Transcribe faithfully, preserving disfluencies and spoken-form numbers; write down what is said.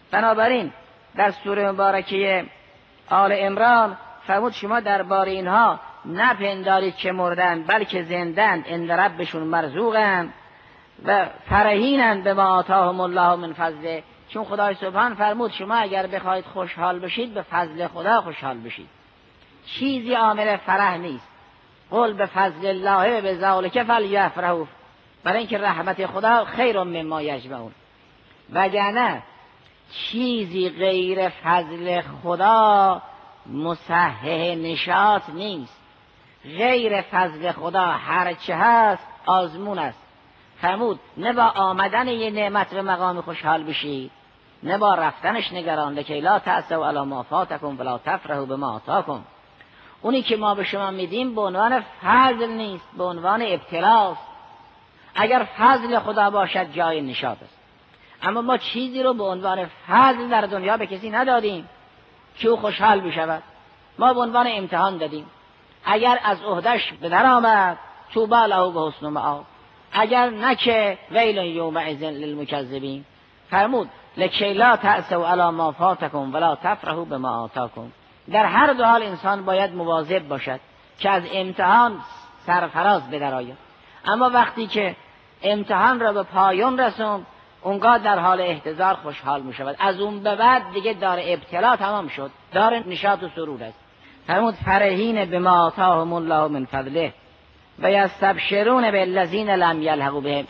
بنابراین در سوره مبارکه آل عمران فرمود شما درباره اینها نپندارید که مردن بلکه زندند، عند ربشون مرزوقن و فرحینن به ما آتاهم الله من فضله. چون خدای سبحان فرمود شما اگر بخواید خوشحال بشید به فضل خدا خوشحال بشید، چیزی عامل فرح نیست. قل به فضل الله به ذلک فلیفرحوا، برای اینکه رحمت خدا خیر مما یجمعون، وگرنه چیزی غیر فضل خدا مصحح نشاط نیست. غیر فضل خدا هرچه هست آزمون است. فرمود نه با آمدن یه نعمت به مقام خوشحال بشید، نه با رفتنش نگران، لکی لا تأسوا علی ما فاتکم ولا تفرحوا بما آتاکم. اونی که ما به شما میدیم به عنوان فضل نیست، به عنوان ابتلاست. اگر فضل خدا باشد جای نشاط است، اما ما چیزی رو به عنوان فضل در دنیا به کسی ندادیم که او خوشحال بشود. ما به عنوان امتحان دادیم. اگر از عهدش به در آمد طوبی له به حسن مآب، اگر نه که ویل یومئذ للمکذبین. فرمود لکی لا تأسوا علی ما فاتکم ولا تفرحوا بما آتاکم. در هر دو حال انسان باید مواظب باشد که از امتحان سرفراز بدرآید، اما وقتی که امتحان را به پایان رسوند اونگاه در حال احتضار خوشحال می شود. از اون به بعد دیگه دار ابتلا تمام شد، دار نشاط و سرور است. فرمود فرحین بما آتاهم الله من فضله و یستبشرون بالذین لم یلحقوا بهم.